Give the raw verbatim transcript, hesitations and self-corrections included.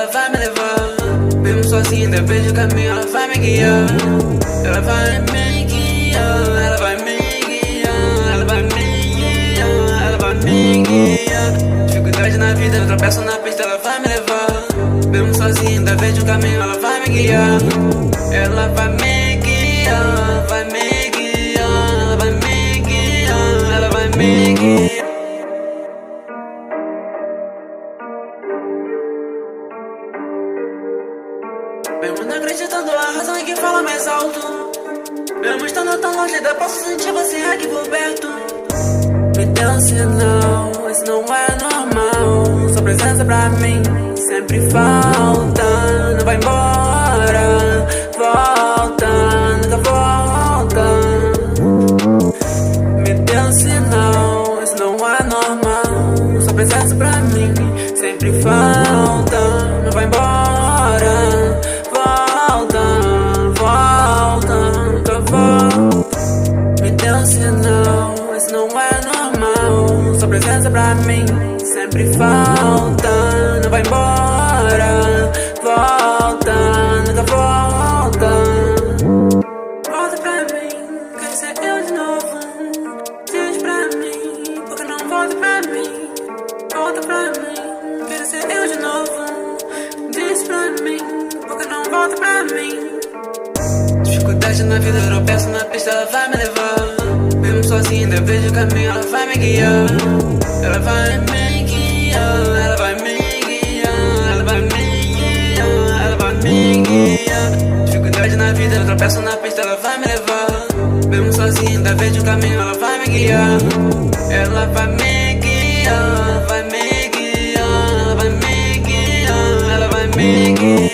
ela vai me levar. Mesmo sozinha, depende do caminho, ela vai me guiar. Ela vai me guiar, ela vai me guiar, ela vai me guiar, ela vai me guiar. Dificuldade na vida, eu tropeço na pista, ela vai me levar. Mesmo sozinha, depende do caminho, ela vai me guiar. Ela vai me guiar, vai me guiar, ela vai me guiar, ela vai me guiar. Mesmo não acreditando, a razão é que fala mais alto. Mesmo estando tão longe, ainda posso sentir você aqui por perto. Me dê um sinal, isso não é normal. Sua presença pra mim sempre falta. Não vai embora, volta, nunca volta. Me dê um sinal, isso não é normal. Sua presença pra mim sempre falta. Não vai embora, volta, volta, nunca volta. Me dê um sinal, isso não é normal. Sua presença pra mim sempre falta. Não vai embora, volta, nunca volta. Volta pra mim, quero ser eu de novo. Diz pra mim, porque não volta pra mim. Volta pra mim, quero ser eu de novo. Diz pra mim, porque não volta pra mim. Dificuldade na vida, eu tropeço na pista, ela vai me levar. Mesmo sozinha, depende do caminho, ela vai me guiar. Ela vai me guiar, ela vai me guiar, ela vai me guiar, ela vai me guiar. Dificuldade na vida, eu tropeço na pista, ela vai me levar. Mesmo sozinha, depende do caminho, ela vai me guiar. Ela vai me guiar, vai me guiar, ela vai me guiar, ela vai me guiar.